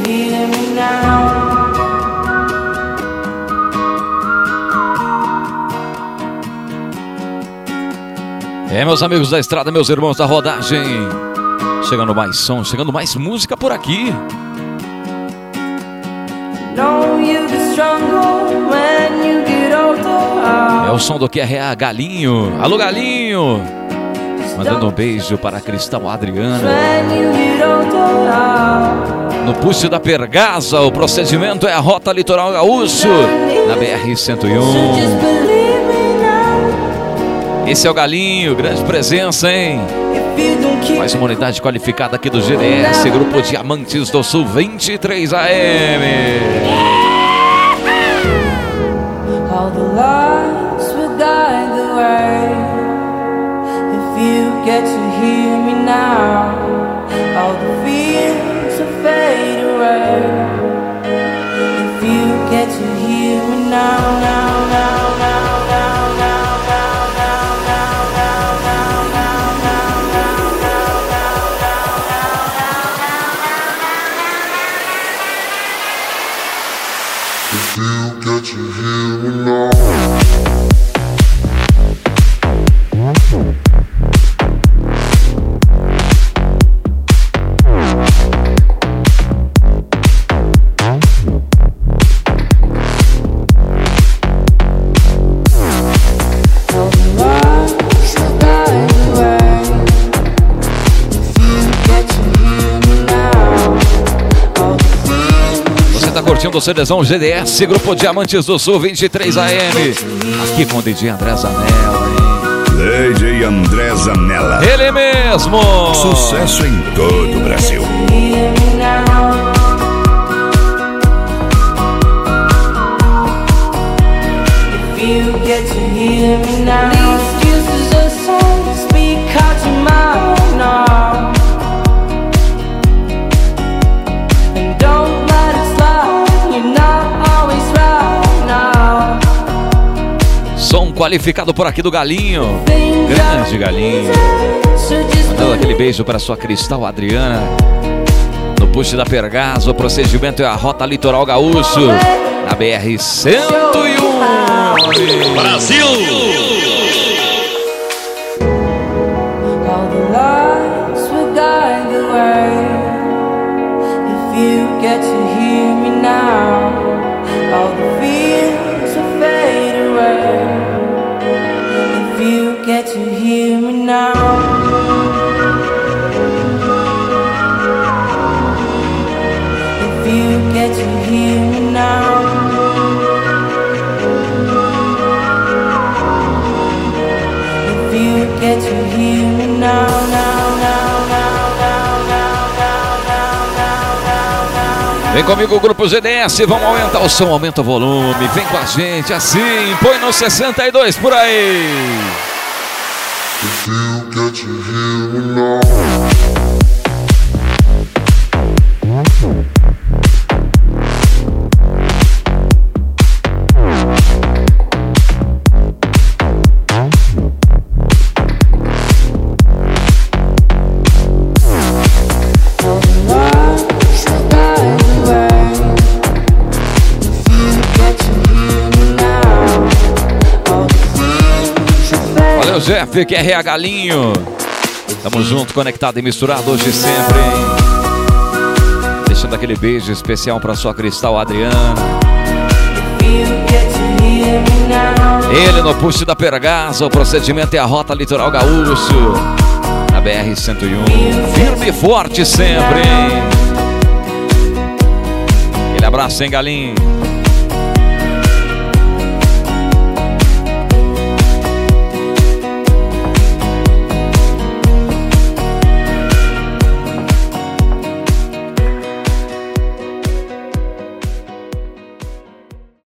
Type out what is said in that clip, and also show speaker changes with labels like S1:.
S1: hear me now?
S2: Meus amigos da estrada, meus irmãos da rodagem. Chegando mais som, chegando mais música por aqui. É o som do QRA Galinho. Alô, Galinho. Mandando um beijo para a Cristal Adriana. No Puxo da Pergaza, o procedimento é a Rota Litoral Gaúcho, na BR-101. Esse é o Galinho, grande presença, hein? Mais uma unidade qualificada aqui do GDS, Grupo Diamantes do Sul 23 AM.
S1: All the lights will guide the way. If you get to hear me now, all the fears will fade away. If you get to hear me now, now, now, now, now, now.
S3: You hear me now?
S2: Curtindo o CDzão GDS, Grupo Diamantes do Sul 23 AM. Aqui com o DJ André Zanella, hein?
S4: DJ André Zanella.
S2: Ele mesmo!
S4: Sucesso em todo o Brasil.
S2: Som qualificado por aqui do Galinho. Grande Galinho. Mandando aquele beijo para sua Cristal Adriana. No Puxo da Pergaza, o procedimento é a Rota Litoral Gaúcho, na BR-101.
S4: Brasil!
S1: All the lights will guide the way. If you get to hear me now, all the fears will fade away. If you get to hear me now. If you get to hear me now. If you get to hear me now, now, now, now, now, now, now, now.
S2: Vem comigo, Grupo GDS, vamos aumentar o som, aumenta o volume, vem com a gente, assim, põe no 62 por aí.
S3: If you get to hear me now.
S2: Jeff, QRA Galinho. Tamo junto, conectado e misturado hoje e sempre, hein? Deixando aquele beijo especial pra sua Cristal Adriana. Ele no Puxo da Pergaza, o procedimento é a Rota Litoral Gaúcho, na BR-101. Firme e forte sempre, hein? Aquele abraço, hein, Galinho?